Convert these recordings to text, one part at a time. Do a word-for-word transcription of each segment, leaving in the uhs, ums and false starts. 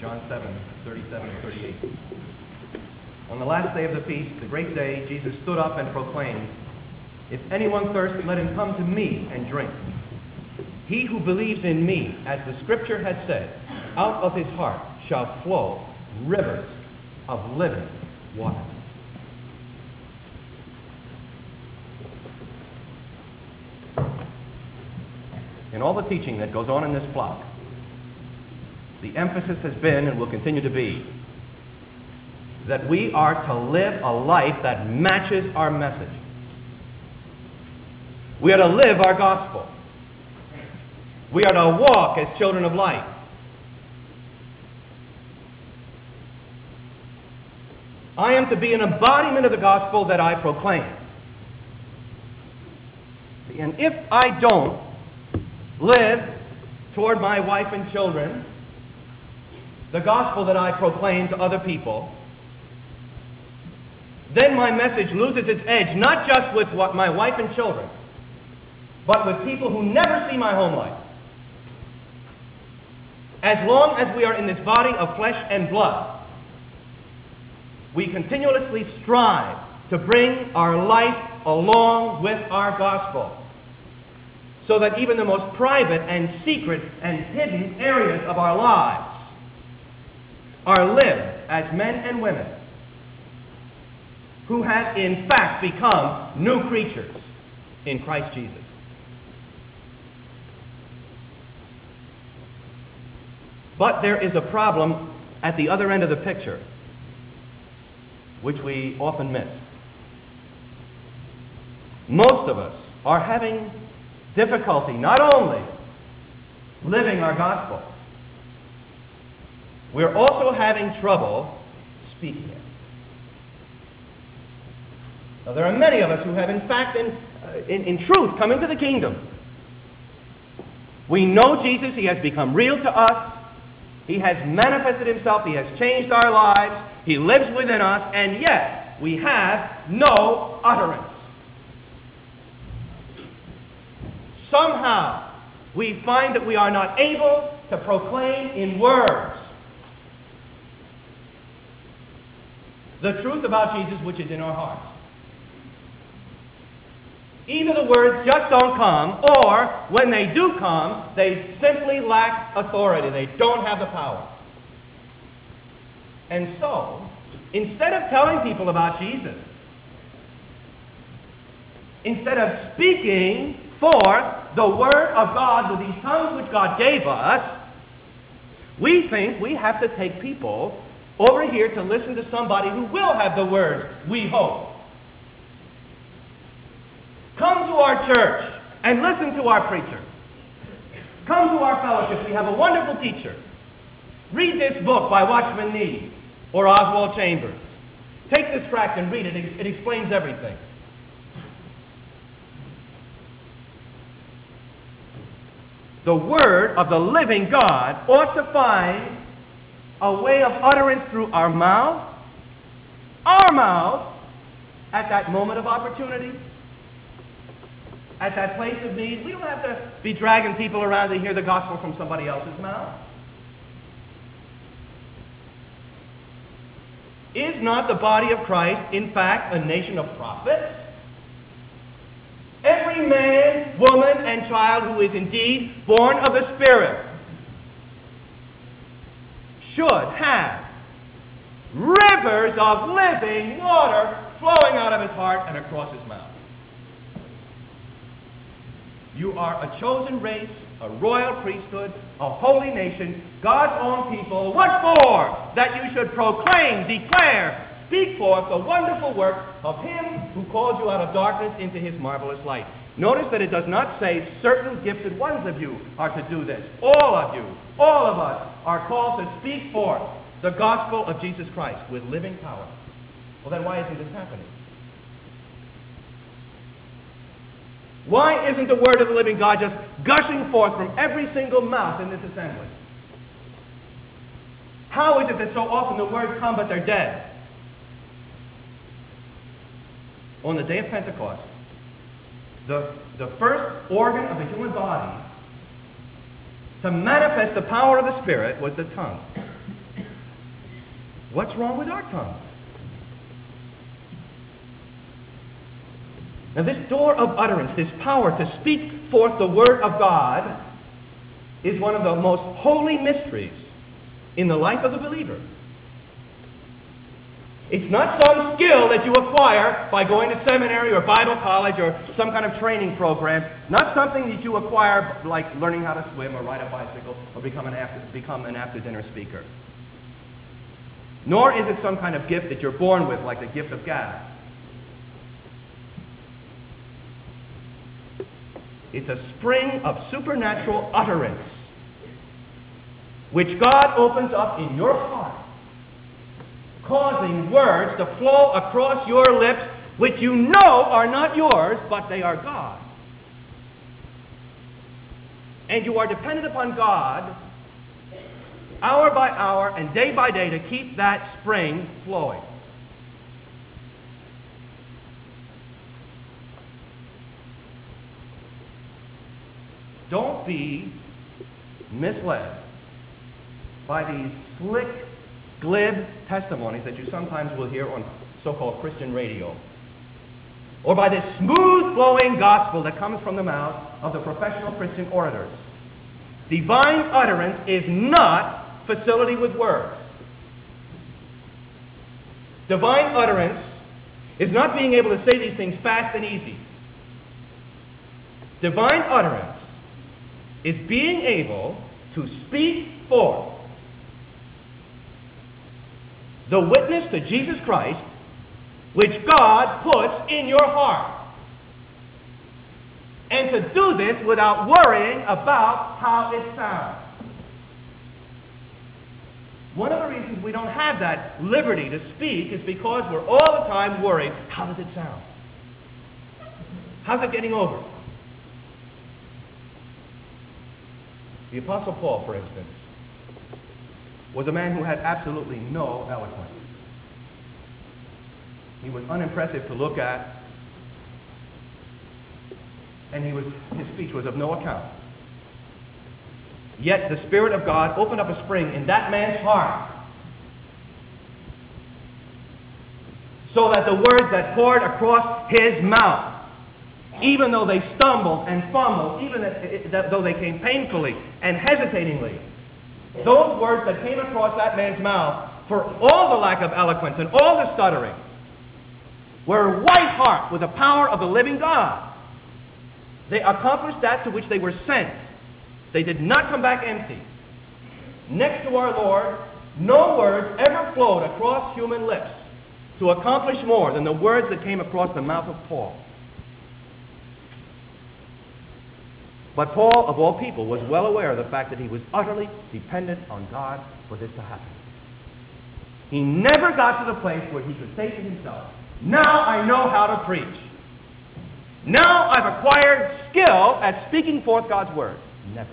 John seven, thirty-seven and thirty-eight. On the last day of the feast, the great day, Jesus stood up and proclaimed, "If anyone thirsts, let him come to me and drink. He who believes in me, as the scripture has said, out of his heart shall flow rivers of living water." In all the teaching that goes on in this flock, the emphasis has been and will continue to be that we are to live a life that matches our message. We are to live our gospel. We are to walk as children of light. I am to be an embodiment of the gospel that I proclaim. And if I don't live toward my wife and children the gospel that I proclaim to other people, then my message loses its edge, not just with what my wife and children, but with people who never see my home life. As long as we are in this body of flesh and blood, we continuously strive to bring our life along with our gospel, so that even the most private and secret and hidden areas of our lives are lived as men and women who have in fact become new creatures in Christ Jesus. But there is a problem at the other end of the picture, which we often miss. Most of us are having difficulty not only living our gospel, we're also having trouble speaking it. Now, there are many of us who have in fact, in, uh, in, in truth, come into the kingdom. We know Jesus. He has become real to us. He has manifested himself. He has changed our lives. He lives within us, and yet we have no utterance. Somehow, we find that we are not able to proclaim in words the truth about Jesus which is in our hearts. Either the words just don't come, or when they do come, they simply lack authority. They don't have the power. And so, instead of telling people about Jesus, instead of speaking forth the word of God with these tongues which God gave us, we think we have to take people over here to listen to somebody who will have the words, we hope. Come to our church and listen to our preacher. Come to our fellowship. We have a wonderful teacher. Read this book by Watchman Nee or Oswald Chambers. Take this tract and read it. It explains everything. The word of the living God ought to find a way of utterance through our mouth, our mouth, at that moment of opportunity, at that place of need. We don't have to be dragging people around to hear the gospel from somebody else's mouth. Is not the body of Christ, in fact, a nation of prophets? Every man, woman, and child who is indeed born of the Spirit should have rivers of living water flowing out of his heart and across his mouth. You are a chosen race, a royal priesthood, a holy nation, God's own people. What for? That you should proclaim, declare, speak forth the wonderful work of him who called you out of darkness into his marvelous light. Notice that it does not say certain gifted ones of you are to do this. All of you, all of us are called to speak forth the gospel of Jesus Christ with living power. Well, then why isn't this happening? Why isn't the word of the living God just gushing forth from every single mouth in this assembly? How is it that so often the words come but they're dead? On the day of Pentecost, the, the first organ of the human body to manifest the power of the Spirit was the tongue. What's wrong with our tongue? Now this door of utterance, this power to speak forth the word of God, is one of the most holy mysteries in the life of the believer. It's not some skill that you acquire by going to seminary or Bible college or some kind of training program. Not something that you acquire like learning how to swim or ride a bicycle or become an after, become an after-dinner speaker. Nor is it some kind of gift that you're born with, like the gift of gab. It's a spring of supernatural utterance which God opens up in your heart, causing words to flow across your lips which you know are not yours, but they are God. And you are dependent upon God hour by hour and day by day to keep that spring flowing. Don't be misled by these slick, glib testimonies that you sometimes will hear on so-called Christian radio, or by this smooth-flowing gospel that comes from the mouth of the professional Christian orators. Divine utterance is not facility with words. Divine utterance is not being able to say these things fast and easy. Divine utterance is being able to speak forth the witness to Jesus Christ which God puts in your heart. And to do this without worrying about how it sounds. One of the reasons we don't have that liberty to speak is because we're all the time worried, how does it sound? How's it getting over? The Apostle Paul, for instance, was a man who had absolutely no eloquence. He was unimpressive to look at, and he was, his speech was of no account. Yet the Spirit of God opened up a spring in that man's heart so that the words that poured across his mouth, even though they stumbled and fumbled, even though they came painfully and hesitatingly, those words that came across that man's mouth, for all the lack of eloquence and all the stuttering, were white hot with the power of the living God. They accomplished that to which they were sent. They did not come back empty. Next to our Lord, no words ever flowed across human lips to accomplish more than the words that came across the mouth of Paul. But Paul, of all people, was well aware of the fact that he was utterly dependent on God for this to happen. He never got to the place where he could say to himself, now I know how to preach. Now I've acquired skill at speaking forth God's word. Never.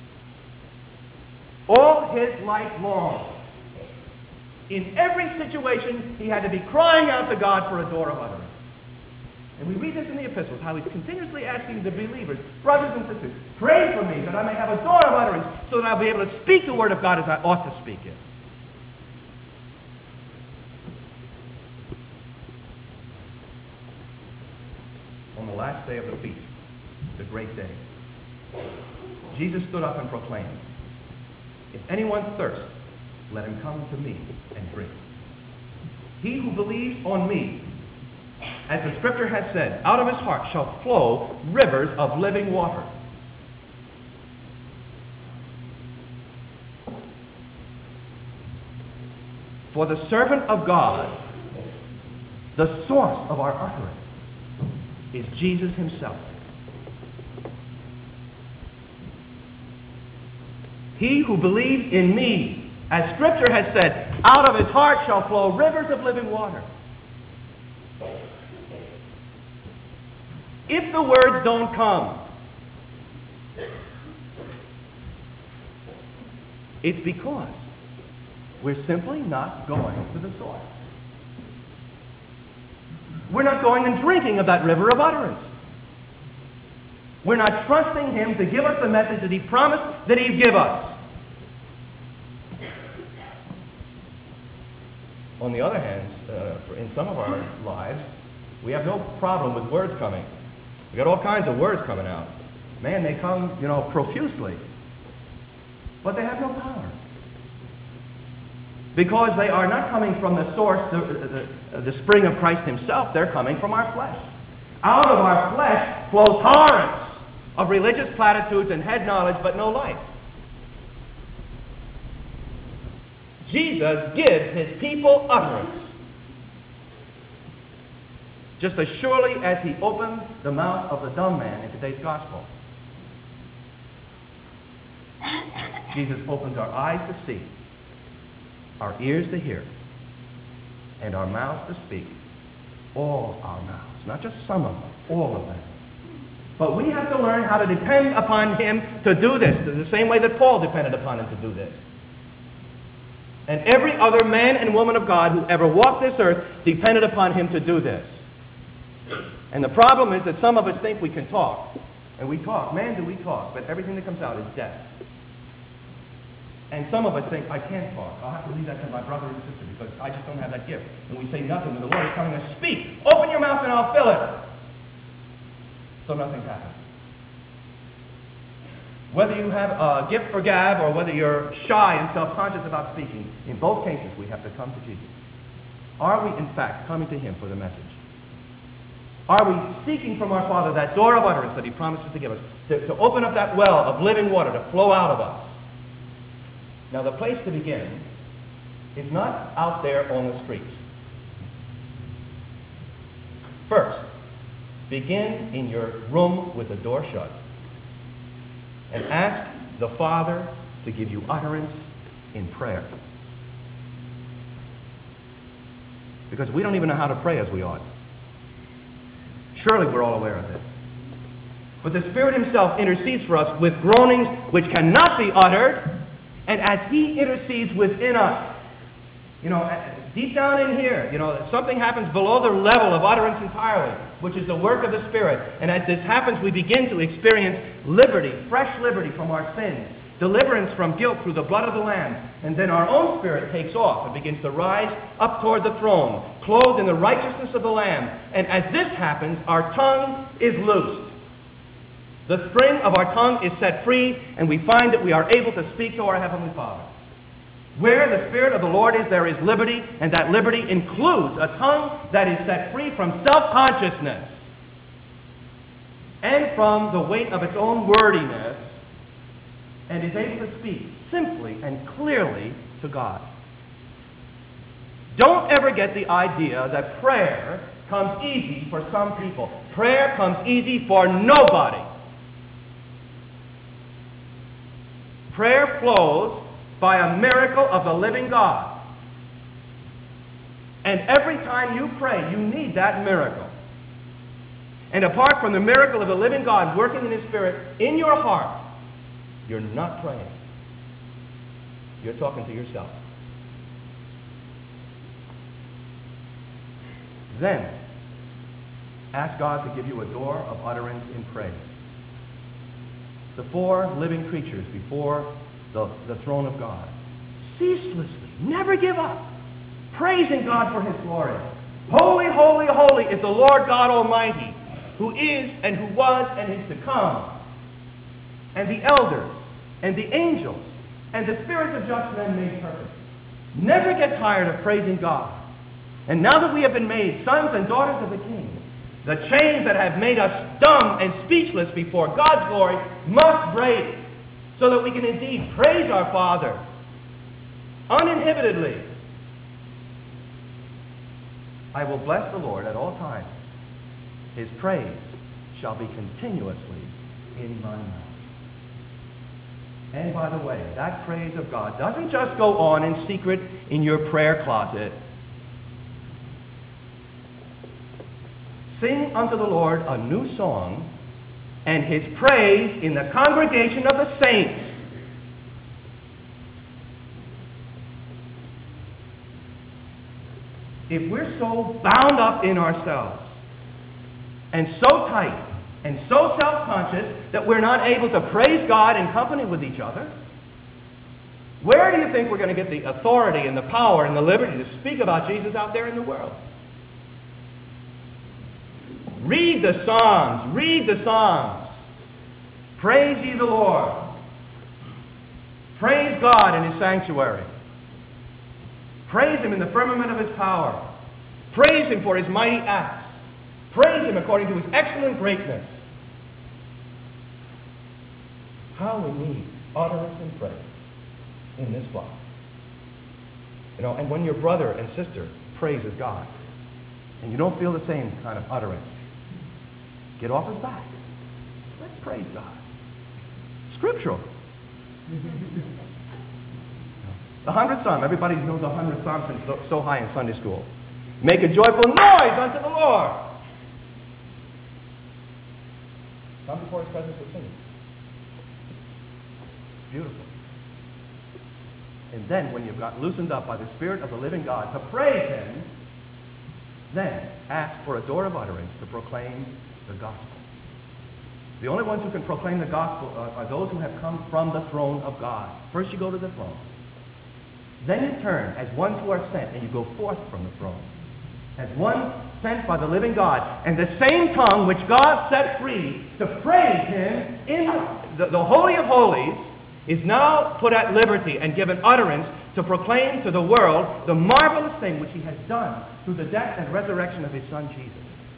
All his life long, in every situation, he had to be crying out to God for a door of utterance. And we read this in the epistles, how he's continuously asking the believers, brothers and sisters, pray for me that I may have a door of utterance so that I'll be able to speak the word of God as I ought to speak it. On the last day of the feast, the great day, Jesus stood up and proclaimed, if anyone thirsts, let him come to me and drink. He who believes on me, as the scripture has said, out of his heart shall flow rivers of living water. For the servant of God, the source of our utterance, is Jesus himself. He who believes in me, as scripture has said, out of his heart shall flow rivers of living water. If the words don't come, it's because we're simply not going to the source. We're not going and drinking of that river of utterance. We're not trusting him to give us the message that he promised that he'd give us. On the other hand, uh, for in some of our lives, we have no problem with words coming. We got all kinds of words coming out. Man, they come, you know, profusely. But they have no power. Because they are not coming from the source, the, the, the spring of Christ himself. They're coming from our flesh. Out of our flesh flows torrents of religious platitudes and head knowledge, but no life. Jesus gives his people utterance, just as surely as he opened the mouth of the dumb man in today's gospel. Jesus opens our eyes to see, our ears to hear, and our mouths to speak. All our mouths, not just some of them, all of them. But we have to learn how to depend upon him to do this, the same way that Paul depended upon him to do this. And every other man and woman of God who ever walked this earth depended upon him to do this. And the problem is that some of us think we can talk. And we talk. Man, do we talk. But everything that comes out is death. And some of us think, I can't talk. I'll have to leave that to my brother and sister because I just don't have that gift. And we say nothing when the Lord is telling us, speak. Open your mouth and I'll fill it. So nothing's happened. Whether you have a gift for gab or whether you're shy and self-conscious about speaking, in both cases we have to come to Jesus. Are we in fact coming to him for the message? Are we seeking from our Father that door of utterance that he promises to give us, to, to open up that well of living water to flow out of us? Now the place to begin is not out there on the streets. First, begin in your room with the door shut. And ask the Father to give you utterance in prayer. Because we don't even know how to pray as we ought. Surely we're all aware of this. But the Spirit himself intercedes for us with groanings which cannot be uttered, and as he intercedes within us, you know, deep down in here, you know, something happens below the level of utterance entirely, which is the work of the Spirit. And as this happens, we begin to experience liberty, fresh liberty from our sins, deliverance from guilt through the blood of the Lamb. And then our own spirit takes off and begins to rise up toward the throne, clothed in the righteousness of the Lamb. And as this happens, our tongue is loosed. The spring of our tongue is set free, and we find that we are able to speak to our Heavenly Father. Where the Spirit of the Lord is, there is liberty, and that liberty includes a tongue that is set free from self-consciousness and from the weight of its own wordiness, and is able to speak simply and clearly to God. Don't ever get the idea that prayer comes easy for some people. Prayer comes easy for nobody. Prayer flows by a miracle of the living God. And every time you pray, you need that miracle. And apart from the miracle of the living God working in his Spirit in your heart, you're not praying. You're talking to yourself. Then, ask God to give you a door of utterance in praise. The four living creatures before the, the throne of God, ceaselessly, never give up, praising God for his glory. Holy, holy, holy is the Lord God Almighty, who is and who was and is to come. And the elders and the angels and the spirits of just men made perfect. Never get tired of praising God. And now that we have been made sons and daughters of the King, the chains that have made us dumb and speechless before God's glory must break, so that we can indeed praise our Father uninhibitedly. I will bless the Lord at all times. His praise shall be continuously in my mouth. And by the way, that praise of God doesn't just go on in secret in your prayer closet. Sing unto the Lord a new song, and his praise in the congregation of the saints. If we're so bound up in ourselves, and so tight, and so self-conscious that we're not able to praise God in company with each other, Where do you think we're going to get the authority and the power and the liberty to speak about Jesus out there in the world? Read the Psalms. Read the Psalms. Praise ye the Lord. Praise God in his sanctuary. Praise him in the firmament of his power. Praise him for his mighty acts. Praise him according to his excellent greatness. How we need utterance and praise in this flock. You know, and when your brother and sister praises God, and you don't feel the same kind of utterance, get off his back. Let's praise God. Scriptural. The hundredth Psalm. Everybody knows the hundredth Psalm since so, so high in Sunday school. Make a joyful noise unto the Lord. Come before his presence with singing. Beautiful. And then when you've got loosened up by the Spirit of the living God to praise him, then ask for a door of utterance to proclaim the gospel. The only ones who can proclaim the gospel are, are those who have come from the throne of God. First you go to the throne. Then you turn as ones who are sent, and you go forth from the throne. As one sent by the living God. And the same tongue which God set free to praise him in the, the Holy of Holies is now put at liberty and given utterance to proclaim to the world the marvelous thing which he has done through the death and resurrection of his Son Jesus.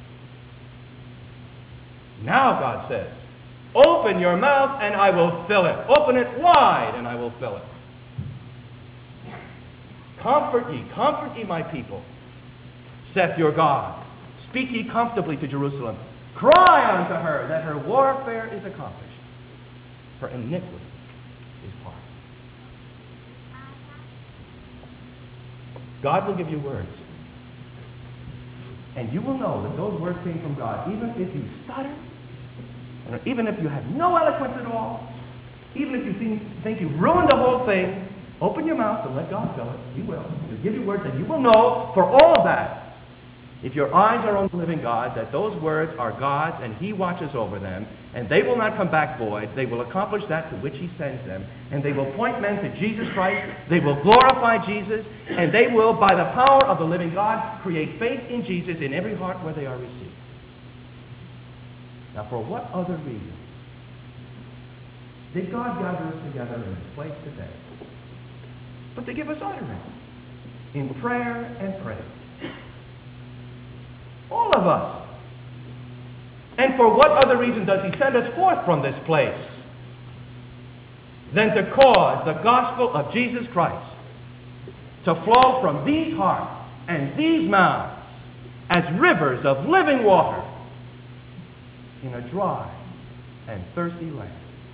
Now, God says, open your mouth and I will fill it. Open it wide and I will fill it. Comfort ye, comfort ye my people, saith your God. Speak ye comfortably to Jerusalem. Cry unto her that her warfare is accomplished. Her iniquity is pardoned. God will give you words. And you will know that those words came from God, even if you stutter, or even if you have no eloquence at all, even if you think, think you've ruined the whole thing. Open your mouth and let God fill it. He will. He'll give you words, and you will know for all of that, if your eyes are on the living God, that those words are God's, and he watches over them, and they will not come back void. They will accomplish that to which he sends them, and they will point men to Jesus Christ. They will glorify Jesus, and they will, by the power of the living God, create faith in Jesus in every heart where they are received. Now, for what other reason did God gather us together in this place today? But to give us utterance in prayer and praise. All of us. And for what other reason does he send us forth from this place than to cause the gospel of Jesus Christ to flow from these hearts and these mouths as rivers of living water in a dry and thirsty land?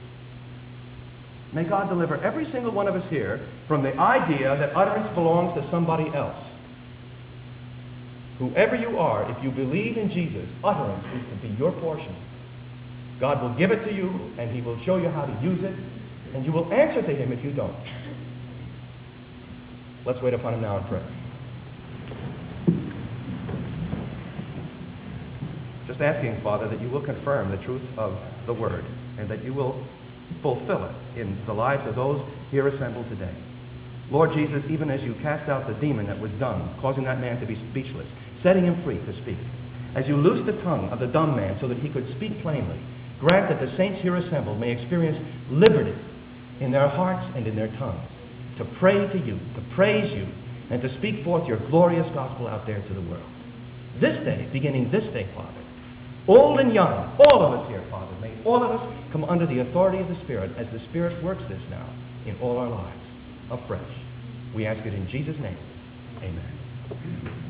May God deliver every single one of us here from the idea that utterance belongs to somebody else. Whoever you are, if you believe in Jesus, utterance is to be your portion. God will give it to you, and he will show you how to use it, and you will answer to him if you don't. Let's wait upon him now and pray. Just asking, Father, that you will confirm the truth of the word, and that you will fulfill it in the lives of those here assembled today. Lord Jesus, even as you cast out the demon that was dumb, causing that man to be speechless, setting him free to speak, as you loosed the tongue of the dumb man so that he could speak plainly, grant that the saints here assembled may experience liberty in their hearts and in their tongues, to pray to you, to praise you, and to speak forth your glorious gospel out there to the world. This day, beginning this day, Father, old and young, all of us here, Father, may all of us come under the authority of the Spirit as the Spirit works this now in all our lives afresh. We ask it in Jesus' name. Amen.